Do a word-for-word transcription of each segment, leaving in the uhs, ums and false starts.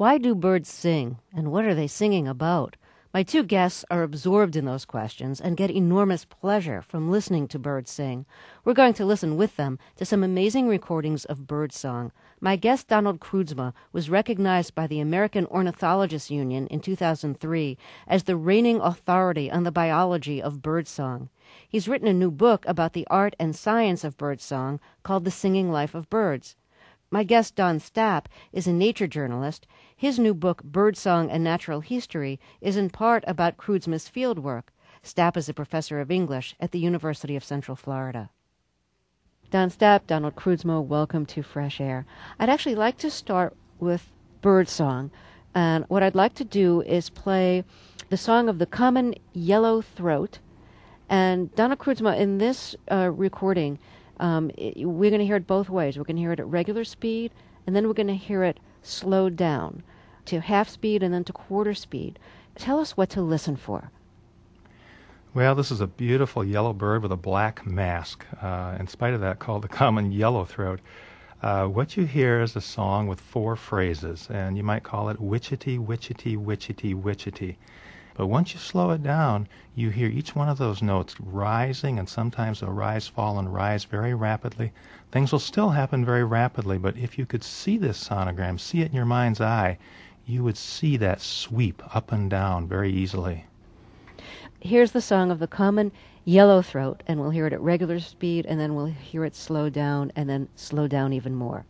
Why do birds sing, and what are they singing about? My two guests are absorbed in those questions and get enormous pleasure from listening to birds sing. We're going to listen with them to some amazing recordings of birdsong. My guest, Donald Kroodsma, was recognized by the American Ornithologists Union in two thousand three as the reigning authority on the biology of birdsong. He's written a new book about the art and science of birdsong called The Singing Life of Birds. My guest, Don Stapp, is a nature journalist. His new book, Birdsong and Natural History, is in part about Kroodsma's fieldwork. Stapp is a professor of English at the University of Central Florida. Don Stapp, Donald Kroodsma, welcome to Fresh Air. I'd actually like to start with birdsong. And what I'd like to do is play the song of the common yellow throat. And Donald Kroodsma, in this uh, recording, Um, it, we're going to hear it both ways. We're going to hear it at regular speed, and then we're going to hear it slowed down to half speed and then to quarter speed. Tell us what to listen for. Well, this is a beautiful yellow bird with a black mask, uh, in spite of that called the common yellowthroat. Uh, what you hear is a song with four phrases, and you might call it witchety, witchety, witchety, witchety. But once you slow it down, you hear each one of those notes rising, and sometimes they'll rise, fall, and rise very rapidly. Things will still happen very rapidly, but if you could see this sonogram, see it in your mind's eye, you would see that sweep up and down very easily. Here's the song of the common yellowthroat, and we'll hear it at regular speed, and then we'll hear it slow down, and then slow down even more.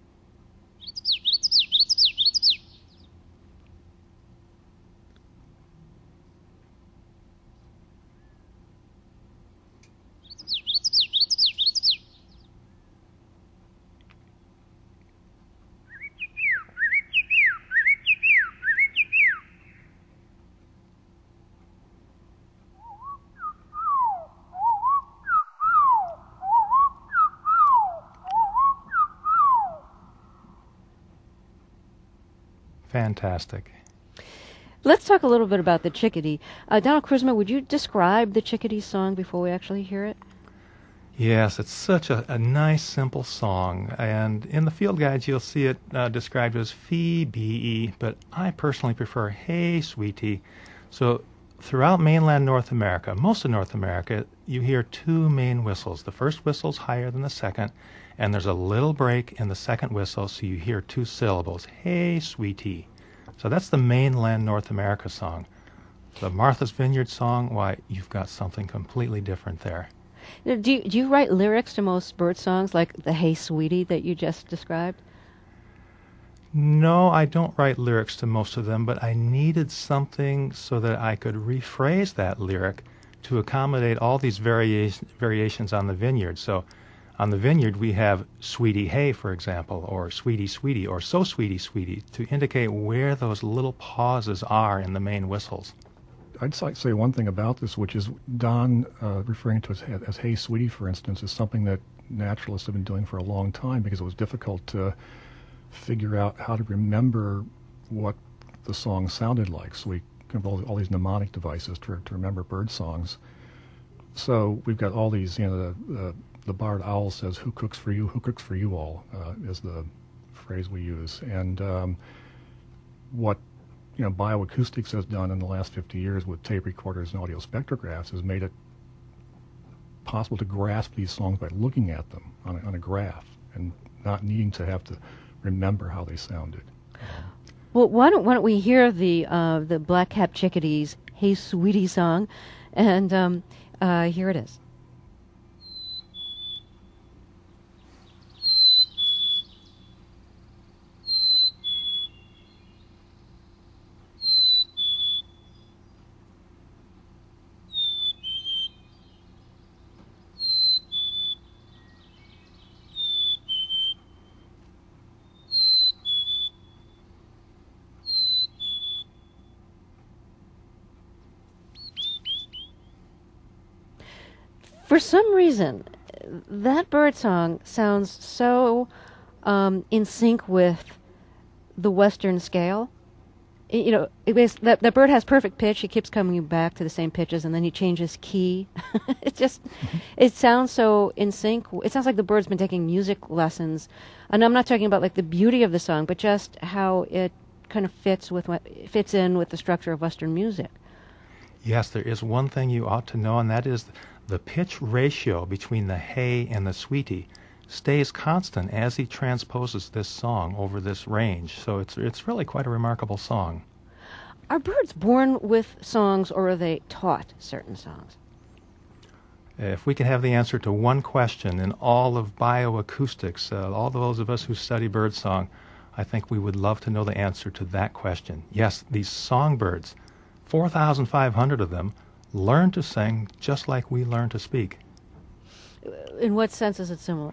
Fantastic. Let's talk a little bit about the chickadee. Uh, Donald Kroodsma, would you describe the chickadee song before we actually hear it? Yes, it's such a, a nice, simple song, and in the field guides you'll see it uh, described as fee-bee, but I personally prefer hey, sweetie. So throughout mainland North America, most of North America, you hear two main whistles. The first whistle's higher than the second, and there's a little break in the second whistle, so you hear two syllables, hey, sweetie. So that's the mainland North America song. The Martha's Vineyard song, why, you've got something completely different there. Do you, do you write lyrics to most bird songs, like the Hey Sweetie that you just described? No, I don't write lyrics to most of them, but I needed something so that I could rephrase that lyric to accommodate all these varia- variations on the vineyard. So on the vineyard, we have Sweetie Hey, for example, or Sweetie Sweetie, or So Sweetie Sweetie, to indicate where those little pauses are in the main whistles. I'd like to say one thing about this, which is Don uh, referring to it as, as Hey Sweetie, for instance, is something that naturalists have been doing for a long time because it was difficult to figure out how to remember what the song sounded like. So we have all, all these mnemonic devices to, to remember bird songs. So we've got all these, you know, the, the, the barred owl says, who cooks for you, who cooks for you all, uh, is the phrase we use. And um, what you know, bioacoustics has done in the last fifty years with tape recorders and audio spectrographs has made it possible to grasp these songs by looking at them on a, on a graph and not needing to have to remember how they sounded. Um, well, why don't, why don't we hear the uh, the Black-capped Chickadees' Hey Sweetie song, and um, uh, here it is. For some reason, that bird song sounds so um, in sync with the Western scale. It, you know, it was, that, that bird has perfect pitch. He keeps coming back to the same pitches, and then he changes key. It just, it sounds so in sync. It sounds like the bird's been taking music lessons. And I'm not talking about like the beauty of the song, but just how it kind of fits with what fits in with the structure of Western music. Yes, there is one thing you ought to know, and that is the pitch ratio between the hey and the sweetie stays constant as he transposes this song over this range. So it's it's really quite a remarkable song. Are birds born with songs, or are they taught certain songs? If we can have the answer to one question in all of bioacoustics, uh, all those of us who study birdsong, I think we would love to know the answer to that question. Yes, these songbirds, four thousand five hundred of them, learn to sing just like we learn to speak. In what sense is it similar?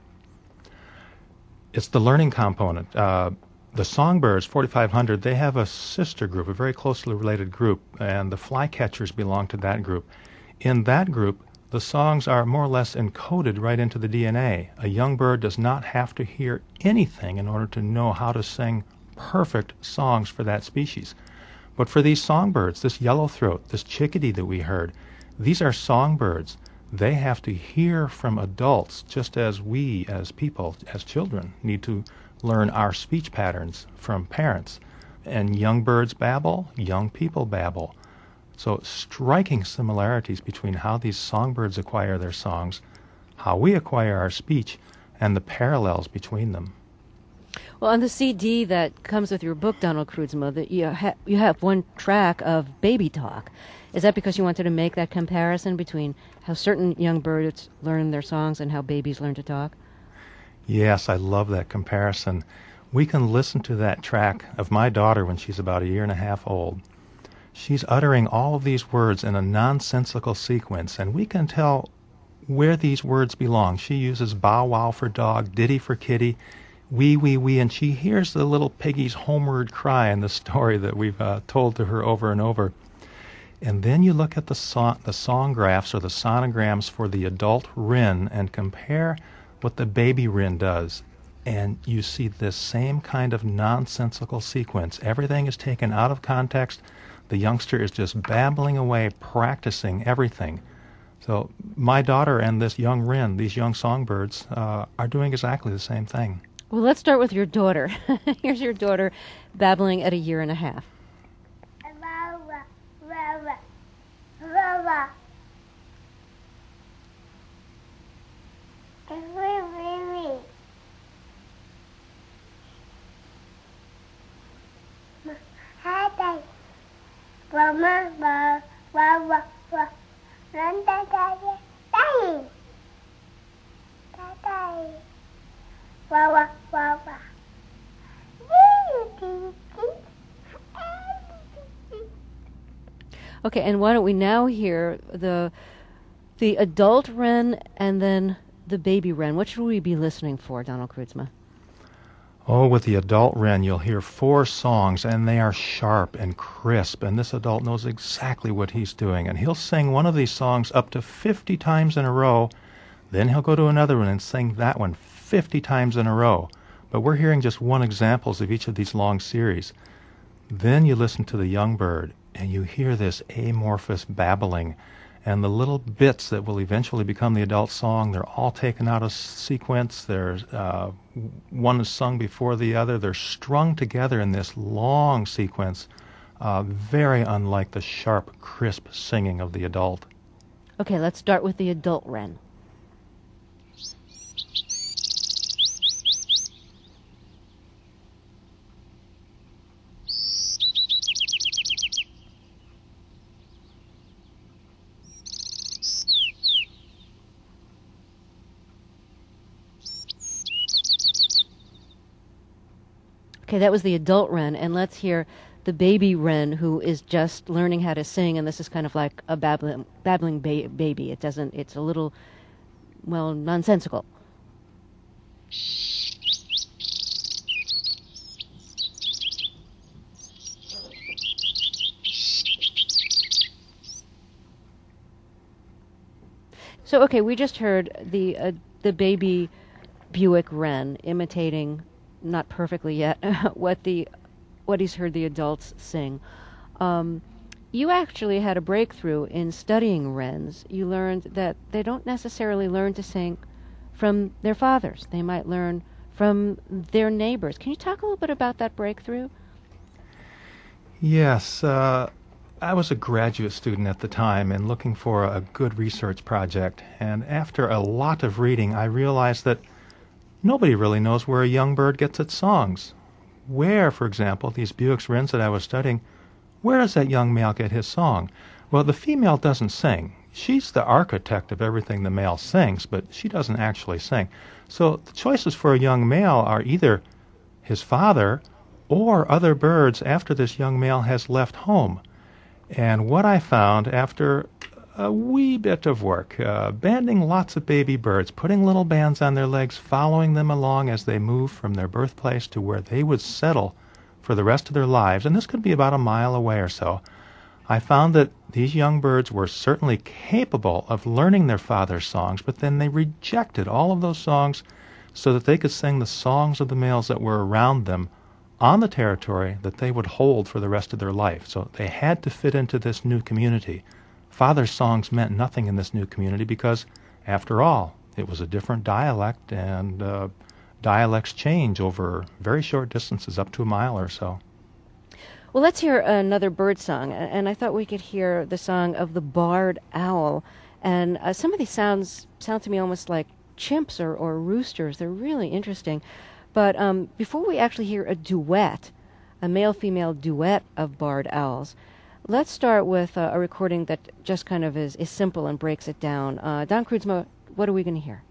It's the learning component. Uh, the songbirds, forty-five hundred, they have a sister group, a very closely related group, and the flycatchers belong to that group. In that group, the songs are more or less encoded right into the D N A. A young bird does not have to hear anything in order to know how to sing perfect songs for that species. But for these songbirds, this yellowthroat, this chickadee that we heard, these are songbirds. They have to hear from adults just as we as people, as children, need to learn our speech patterns from parents. And young birds babble, young people babble. So striking similarities between how these songbirds acquire their songs, how we acquire our speech, and the parallels between them. Well, on the C D that comes with your book, Donald Kreutzma, that you, ha- you have one track of baby talk. Is that because you wanted to make that comparison between how certain young birds learn their songs and how babies learn to talk? Yes, I love that comparison. We can listen to that track of my daughter when she's about a year and a half old. She's uttering all of these words in a nonsensical sequence, and we can tell where these words belong. She uses bow wow for dog, diddy for kitty, wee wee wee, and she hears the little piggy's homeward cry in the story that we've uh, told to her over and over. And then you look at the song, the song graphs or the sonograms for the adult wren and compare what the baby wren does. And you see this same kind of nonsensical sequence. Everything is taken out of context. The youngster is just babbling away, practicing everything. So my daughter and this young wren, these young songbirds, uh, are doing exactly the same thing. Well, let's start with your daughter. Here's your daughter babbling at a year and a half. Okay, and why don't we now hear the the adult wren and then the baby wren? What should we be listening for, Donald Kreutzma? Oh, with the adult wren, you'll hear four songs, and they are sharp and crisp, and this adult knows exactly what he's doing. And he'll sing one of these songs up to fifty times in a row, then he'll go to another one and sing that one fifty times in a row. But we're hearing just one examples of each of these long series. Then you listen to the young bird, and you hear this amorphous babbling, and the little bits that will eventually become the adult song, they're all taken out of sequence. There's uh, one is sung before the other. They're strung together in this long sequence, uh, very unlike the sharp, crisp singing of the adult. Okay, let's start with the adult wren. Okay, that was the adult wren, and let's hear the baby wren who is just learning how to sing, and this is kind of like a babbling, babbling ba- baby. It doesn't, it's a little, well, nonsensical. So, okay, we just heard the uh, the baby Buick wren imitating, not perfectly yet, what the what he's heard the adults sing. Um, you actually had a breakthrough in studying wrens. You learned that they don't necessarily learn to sing from their fathers. They might learn from their neighbors. Can you talk a little bit about that breakthrough? Yes, uh, I was a graduate student at the time and looking for a good research project. And after a lot of reading, I realized that nobody really knows where a young bird gets its songs. Where, for example, these Bewick's wrens that I was studying, where does that young male get his song? Well, the female doesn't sing. She's the architect of everything the male sings, but she doesn't actually sing. So the choices for a young male are either his father or other birds after this young male has left home. And what I found after a wee bit of work, uh, banding lots of baby birds, putting little bands on their legs, following them along as they move from their birthplace to where they would settle for the rest of their lives, and this could be about a mile away or so, I found that these young birds were certainly capable of learning their father's songs, but then they rejected all of those songs so that they could sing the songs of the males that were around them on the territory that they would hold for the rest of their life. So they had to fit into this new community. Father's songs meant nothing in this new community because, after all, it was a different dialect, and uh, dialects change over very short distances, up to a mile or so. Well, let's hear another bird song, and I thought we could hear the song of the barred owl. And uh, some of these sounds sound to me almost like chimps or, or roosters. They're really interesting. But um, before we actually hear a duet, a male-female duet of barred owls, let's start with uh, a recording that just kind of is, is simple and breaks it down. Uh, Don Kreutzma, what are we going to hear?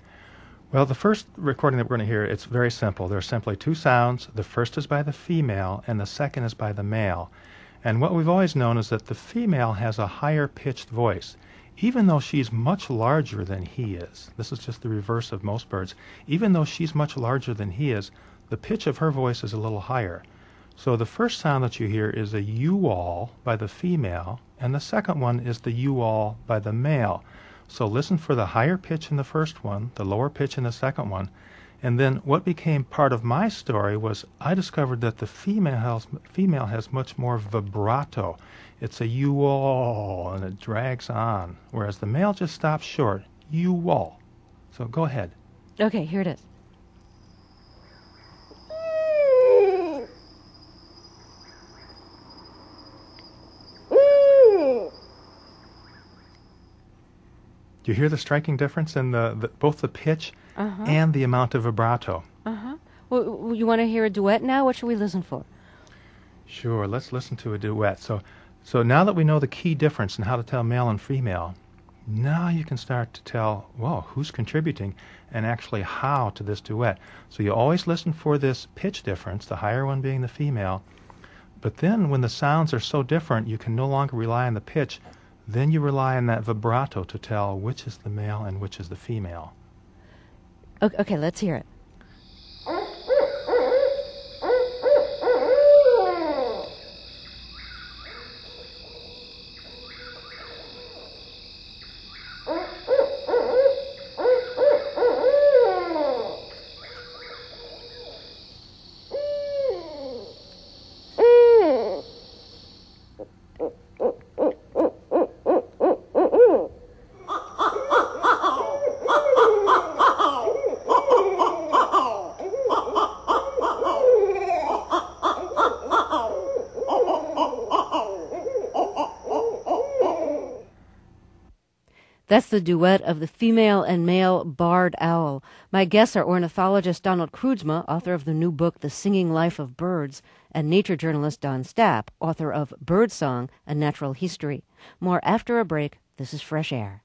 Well, the first recording that we're going to hear, it's very simple. There are simply two sounds. The first is by the female, and the second is by the male. And what we've always known is that the female has a higher-pitched voice, even though she's much larger than he is. This is just the reverse of most birds. Even though she's much larger than he is, the pitch of her voice is a little higher. So the first sound that you hear is a you-all by the female, and the second one is the you-all by the male. So listen for the higher pitch in the first one, the lower pitch in the second one. And then what became part of my story was I discovered that the female has, female has much more vibrato. It's a you-all, and it drags on, whereas the male just stops short, you-all. So go ahead. Okay, here it is. Do you hear the striking difference in the, the both the pitch uh-huh. and the amount of vibrato? Uh-huh. Well, you want to hear a duet now? What should we listen for? Sure, let's listen to a duet. So, so now that we know the key difference in how to tell male and female, now you can start to tell, well, who's contributing and actually how to this duet. So you always listen for this pitch difference, the higher one being the female, but then when the sounds are so different, you can no longer rely on the pitch. Then you rely on that vibrato to tell which is the male and which is the female. Okay, okay, let's hear it. That's the duet of the female and male barred owl. My guests are ornithologist Donald Kreutzma, author of the new book The Singing Life of Birds, and nature journalist Don Stapp, author of Birdsong, A Natural History. More after a break. This is Fresh Air.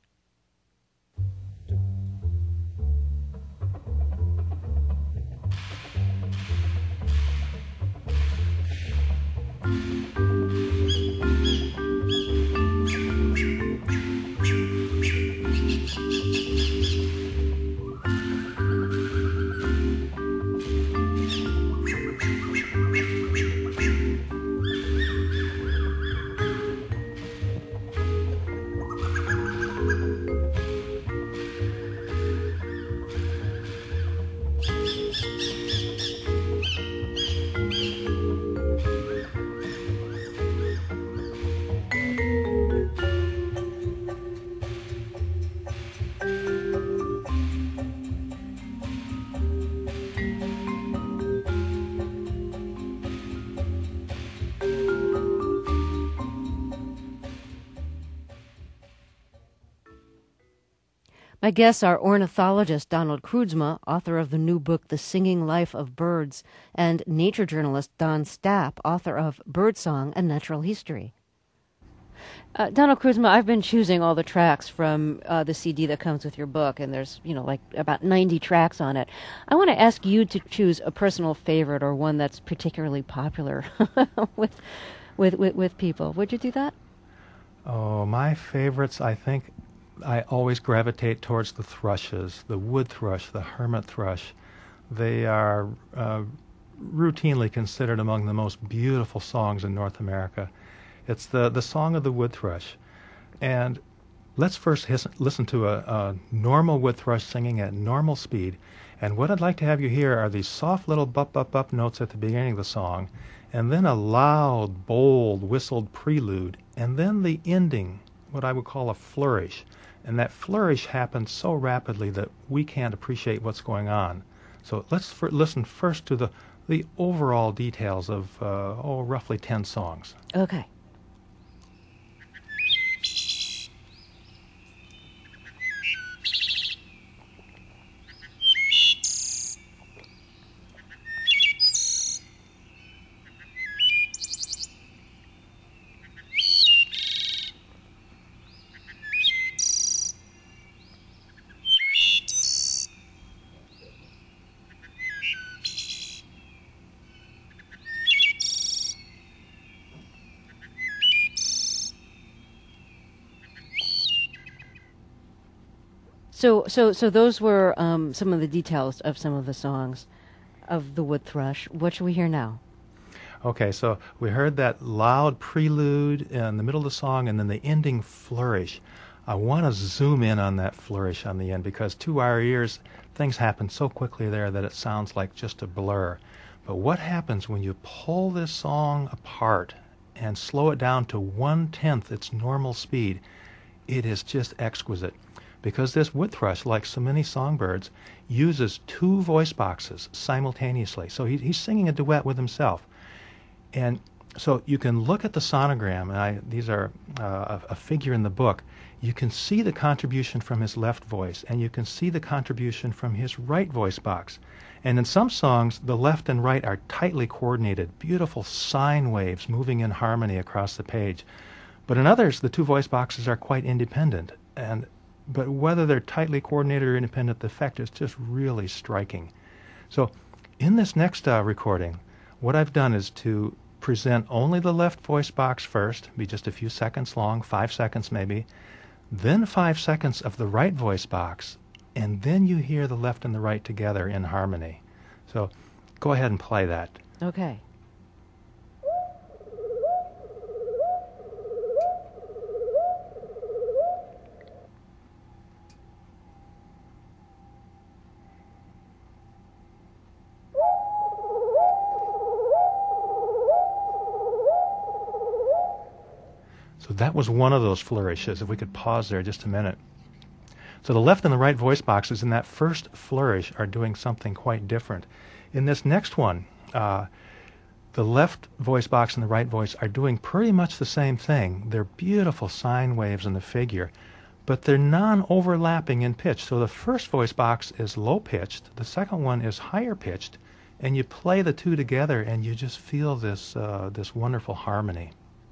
My guests are ornithologist Donald Kroodsma, author of the new book The Singing Life of Birds, and nature journalist Don Stapp, author of Birdsong, A Natural History. Uh, Donald Kroodsma, I've been choosing all the tracks from uh, the C D that comes with your book, and there's, you know, like about ninety tracks on it. I want to ask you to choose a personal favorite or one that's particularly popular with, with, with, with people. Would you do that? Oh, my favorites, I think I always gravitate towards the thrushes, the wood thrush, the hermit thrush. They are uh, routinely considered among the most beautiful songs in North America. It's the, the song of the wood thrush. And let's first his, listen to a, a normal wood thrush singing at normal speed. And what I'd like to have you hear are these soft little bup-bup-bup notes at the beginning of the song, and then a loud, bold, whistled prelude, and then the ending, what I would call a flourish. And that flourish happens so rapidly that we can't appreciate what's going on. So let's for, listen first to the, the overall details of, uh, oh, roughly ten songs. Okay. So, so, so those were um, some of the details of some of the songs of the wood thrush. What should we hear now? Okay, so we heard that loud prelude in the middle of the song and then the ending flourish. I want to zoom in on that flourish on the end because to our ears, things happen so quickly there that it sounds like just a blur. But what happens when you pull this song apart and slow it down to one-tenth its normal speed? It is just exquisite. Because this wood thrush, like so many songbirds, uses two voice boxes simultaneously. So he, he's singing a duet with himself. And so you can look at the sonogram, and I, these are uh, a, a figure in the book. You can see the contribution from his left voice, and you can see the contribution from his right voice box. And in some songs, the left and right are tightly coordinated, beautiful sine waves moving in harmony across the page. But in others, the two voice boxes are quite independent. And But whether they're tightly coordinated or independent, the effect is just really striking. So in this next uh, recording, what I've done is to present only the left voice box first, be just a few seconds long, five seconds maybe, then five seconds of the right voice box, and then you hear the left and the right together in harmony. So go ahead and play that. Okay. So that was one of those flourishes. If we could pause there just a minute. So the left and the right voice boxes in that first flourish are doing something quite different. In this next one, uh, the left voice box and the right voice are doing pretty much the same thing. They're beautiful sine waves in the figure, but they're non-overlapping in pitch. So the first voice box is low-pitched, the second one is higher-pitched, and you play the two together and you just feel this, uh, this wonderful harmony.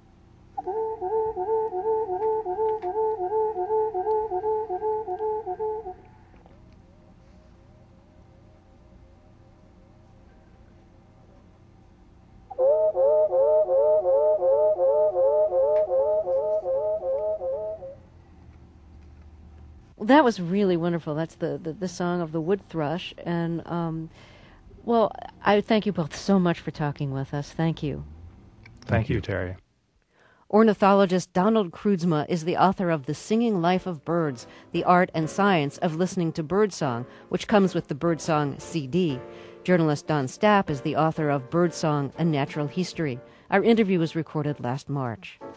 That was really wonderful. That's the, the, the song of the wood thrush. And, um, well, I thank you both so much for talking with us. Thank you. Thank, thank you, Terry. Ornithologist Donald Kroodsma is the author of The Singing Life of Birds, The Art and Science of Listening to Birdsong, which comes with the Birdsong C D. Journalist Don Stapp is the author of Birdsong, A Natural History. Our interview was recorded last March.